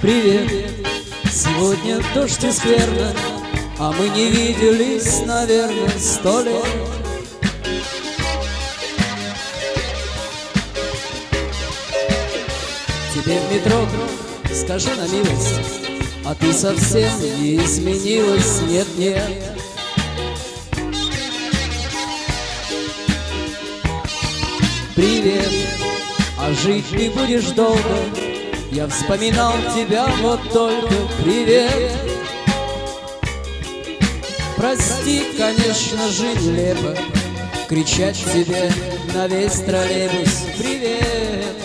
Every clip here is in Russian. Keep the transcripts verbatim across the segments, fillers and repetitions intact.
Привет, сегодня дождь и скверно, а мы не виделись, наверное, сто лет. Тебе в метро, скажи на милость, а ты совсем не изменилась, нет-нет. Привет, а жить ты будешь долго, я вспоминал тебя вот только. Привет, прости, конечно, жизнь нелепо кричать тебе на весь троллейбус. Привет,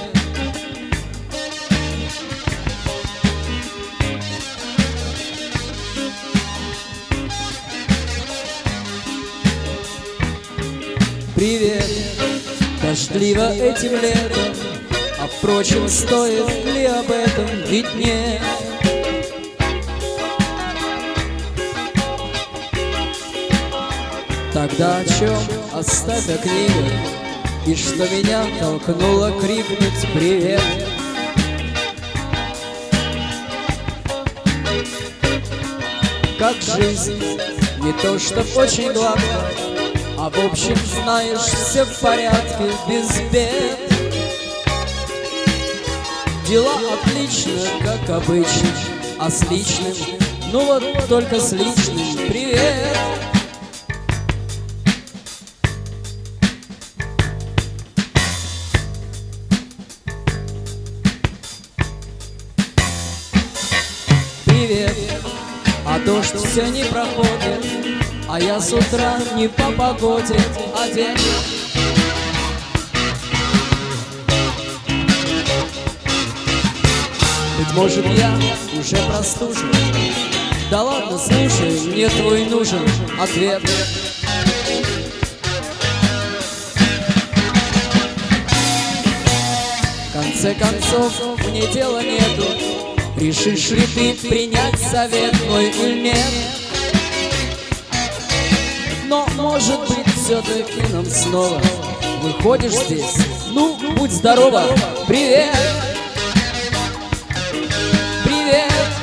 привет, дождливо этим летом, а впрочем, стоит ли об этом, ведь нет. Тогда о чем оставь о книге, и что меня толкнуло крикнуть привет. Как жизнь, не то чтоб очень гладко, а в общем, знаешь, все в порядке, без бед. Дела отлично, как обычно, а с личным, ну вот только с личным привет. Привет, а дождь все не проходит, а я с утра не по погоде одет. Быть может, я уже простужен. Да ладно, слушай, мне твой нужен ответ. В конце концов, мне дела нету. Решишь ли ты принять совет мой или нет? Но, может быть, все-таки нам снова выходишь здесь. Ну, будь здорова, привет! Привет!